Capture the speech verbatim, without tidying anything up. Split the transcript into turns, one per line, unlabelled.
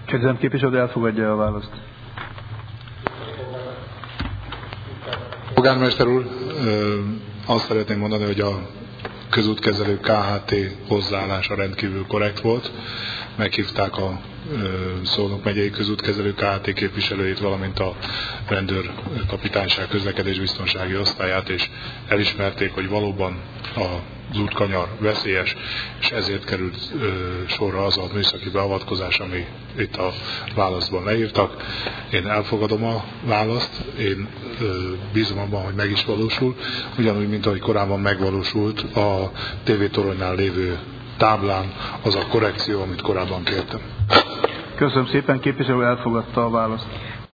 Kérdezem képviselő, elfogadja a választ.
Polgármester úr, azt szeretném mondani, hogy a közútkezelő ká há té hozzáállása rendkívül korrekt volt. Meghívták a Szolnok megyei közútkezelő ká há té képviselőjét, valamint a rendőrkapitányság közlekedésbiztonsági osztályát, és elismerték, hogy valóban az útkanyar veszélyes, és ezért került sorra az a műszaki beavatkozás, ami itt a választban leírtak. Én elfogadom a választ, én bízom abban, hogy meg is valósul, ugyanúgy, mint ahogy korábban megvalósult a tévétoronynál lévő táblán az a korrekció, amit korábban kértem.
Köszönöm szépen, képviselő elfogadta a választ.